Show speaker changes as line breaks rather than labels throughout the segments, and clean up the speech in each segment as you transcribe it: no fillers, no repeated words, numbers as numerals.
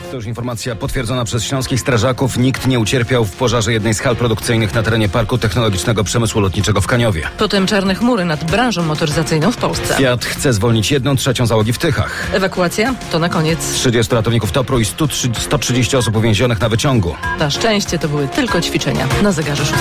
To już informacja potwierdzona przez śląskich strażaków. Nikt nie ucierpiał w pożarze jednej z hal produkcyjnych na terenie Parku Technologicznego Przemysłu Lotniczego w Kaniowie.
Potem czarne chmury nad branżą motoryzacyjną w Polsce.
Fiat chce zwolnić 1/3 załogi w Tychach.
Ewakuacja to na koniec.
30 ratowników TOPR-u i 130 osób uwięzionych na wyciągu.
Na szczęście to były tylko ćwiczenia. Na zegarze 6.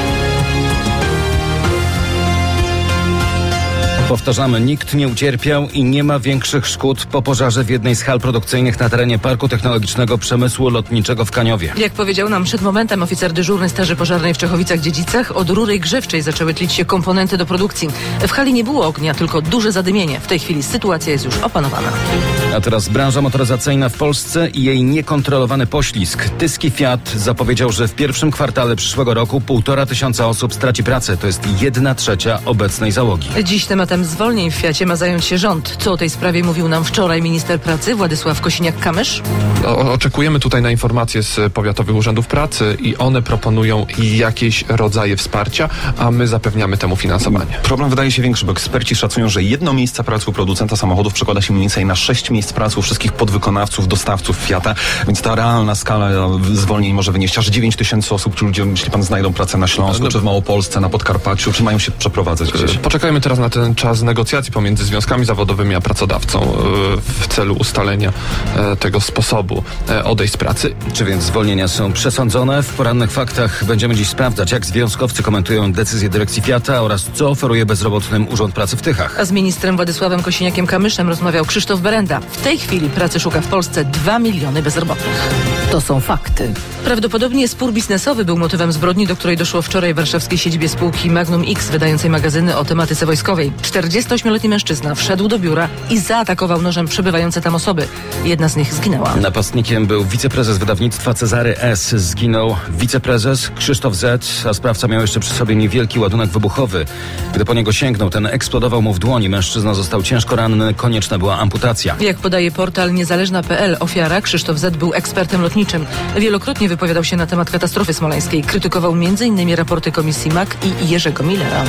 Powtarzamy, nikt nie ucierpiał i nie ma większych szkód po pożarze w jednej z hal produkcyjnych na terenie Parku Technologicznego Przemysłu Lotniczego w Kaniowie.
Jak powiedział nam przed momentem oficer dyżurny Straży Pożarnej w Czechowicach-Dziedzicach, od rury grzewczej zaczęły tlić się komponenty do produkcji. W hali nie było ognia, tylko duże zadymienie. W tej chwili sytuacja jest już opanowana.
A teraz branża motoryzacyjna w Polsce i jej niekontrolowany poślizg. Tyski Fiat zapowiedział, że w pierwszym kwartale przyszłego roku 1500 osób straci pracę. To jest 1/3 obecnej załogi.
Dziś tematem zwolnień w Fiacie ma zająć się rząd. Co o tej sprawie mówił nam wczoraj minister pracy Władysław Kosiniak-Kamysz?
Oczekujemy tutaj na informacje z powiatowych urzędów pracy i one proponują jakieś rodzaje wsparcia, a my zapewniamy temu finansowanie.
Problem wydaje się większy, bo eksperci szacują, że jedno miejsce pracy u producenta samochodów przekłada się mniej więcej na 6 miejsc pracy u wszystkich podwykonawców, dostawców Fiata, więc ta realna skala zwolnień może wynieść aż 9000 osób. Czy ludzie, jeśli pan znajdą pracę na Śląsku, czy w Małopolsce, na Podkarpaciu, czy mają się przeprowadzać gdzieś?
Poczekajmy teraz na ten czas negocjacji pomiędzy związkami zawodowymi a pracodawcą w celu ustalenia tego sposobu odejść z pracy.
Czy więc zwolnienia są przesądzone? W porannych faktach będziemy dziś sprawdzać, jak związkowcy komentują decyzję dyrekcji Fiata oraz co oferuje bezrobotnym Urząd Pracy w Tychach.
A z ministrem Władysławem Kosiniakiem-Kamyszem rozmawiał Krzysztof Berenda. W tej chwili pracy szuka w Polsce 2 miliony bezrobotnych. To są fakty. Prawdopodobnie spór biznesowy był motywem zbrodni, do której doszło wczoraj w warszawskiej siedzibie spółki Magnum X, wydającej magazyny o tematyce wojskowej. 48-letni mężczyzna wszedł do biura i zaatakował nożem przebywające tam osoby. Jedna z nich zginęła.
Napastnikiem był wiceprezes wydawnictwa Cezary S. Zginął wiceprezes Krzysztof Z., a sprawca miał jeszcze przy sobie niewielki ładunek wybuchowy. Gdy po niego sięgnął, ten eksplodował mu w dłoni. Mężczyzna został ciężko ranny, konieczna była amputacja.
Jak podaje portal niezależna.pl, ofiara Krzysztof Z. był ekspertem lotniczym. Wielokrotnie wypowiadał się na temat katastrofy smoleńskiej. Krytykował m.in. raporty komisji MAK i Jerzego Millera.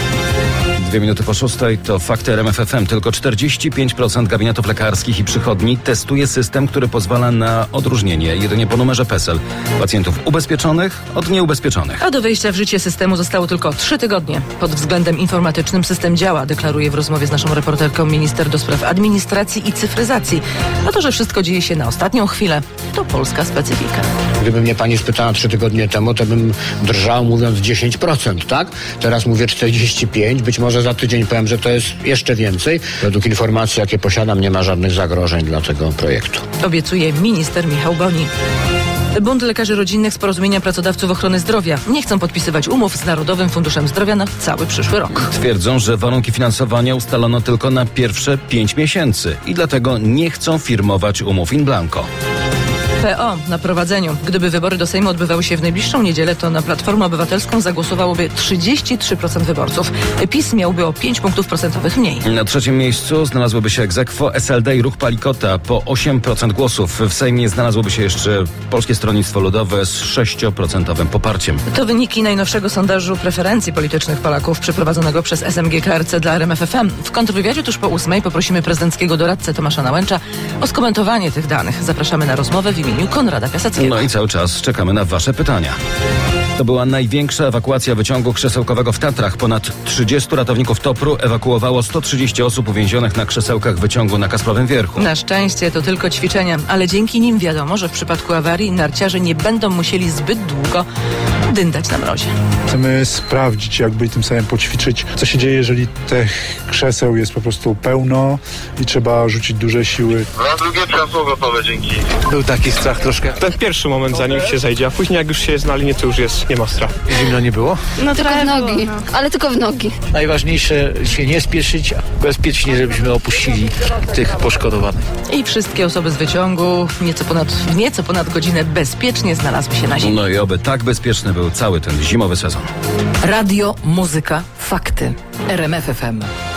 2 minuty po 6 to fakty RMF FM. Tylko 45% gabinetów lekarskich i przychodni testuje system, który pozwala na odróżnienie jedynie po numerze PESEL pacjentów ubezpieczonych od nieubezpieczonych.
A do wejścia w życie systemu zostało tylko 3 tygodnie. Pod względem informatycznym system działa, deklaruje w rozmowie z naszą reporterką minister do spraw administracji i cyfryzacji. A to, że wszystko dzieje się na ostatnią chwilę, to polska specyfika.
Gdyby mnie pani spytała 3 tygodnie temu, to bym drżał mówiąc 10%, tak? Teraz mówię 45%, być może za tydzień powiem, że to jest jeszcze więcej. Według informacji, jakie posiadam, nie ma żadnych zagrożeń dla tego projektu.
Obiecuje minister Michał Boni. Bunt Lekarzy Rodzinnych z Porozumienia Pracodawców Ochrony Zdrowia nie chcą podpisywać umów z Narodowym Funduszem Zdrowia na cały przyszły rok.
Twierdzą, że warunki finansowania ustalono tylko na pierwsze 5 miesięcy i dlatego nie chcą firmować umów in blanco.
PO na prowadzeniu. Gdyby wybory do Sejmu odbywały się w najbliższą niedzielę, to na Platformę Obywatelską zagłosowałoby 33% wyborców. PiS miałby o 5 punktów procentowych mniej.
Na 3. miejscu znalazłyby się ex aequo SLD i Ruch Palikota po 8% głosów. W Sejmie znalazłoby się jeszcze Polskie Stronnictwo Ludowe z 6% poparciem.
To wyniki najnowszego sondażu preferencji politycznych Polaków przeprowadzonego przez SMG KRC dla RMF FM. W kontrwywiadzie tuż po 8 poprosimy prezydenckiego doradcę Tomasza Nałęcza o skomentowanie tych danych. Zapraszamy na rozmowę w imieniu Konrada Piaseckiego.
No i cały czas czekamy na wasze pytania. To była największa ewakuacja wyciągu krzesełkowego w Tatrach. Ponad 30 ratowników TOPR-u ewakuowało 130 osób uwięzionych na krzesełkach wyciągu na Kasprowym Wierchu.
Na szczęście to tylko ćwiczenia, ale dzięki nim wiadomo, że w przypadku awarii narciarze nie będą musieli zbyt długo dyndać na mrozie.
Chcemy sprawdzić jakby i tym samym poćwiczyć, co się dzieje, jeżeli tych krzeseł jest po prostu pełno i trzeba rzucić duże siły.
Na drugie krzesło gotowe, dzięki.
Był taki strach troszkę.
Ten pierwszy moment, zanim się zejdzie, a później jak już się jest na linii, to już nie ma strachu.
Zimno nie było?
No tylko w nogi, ale tylko w nogi.
Najważniejsze się nie spieszyć, bezpiecznie, żebyśmy opuścili tych poszkodowanych.
I wszystkie osoby z wyciągu nieco ponad godzinę bezpiecznie znalazły się na ziemi.
No i oby tak bezpieczny był cały ten zimowy sezon.
Radio, muzyka, fakty. RMF FM.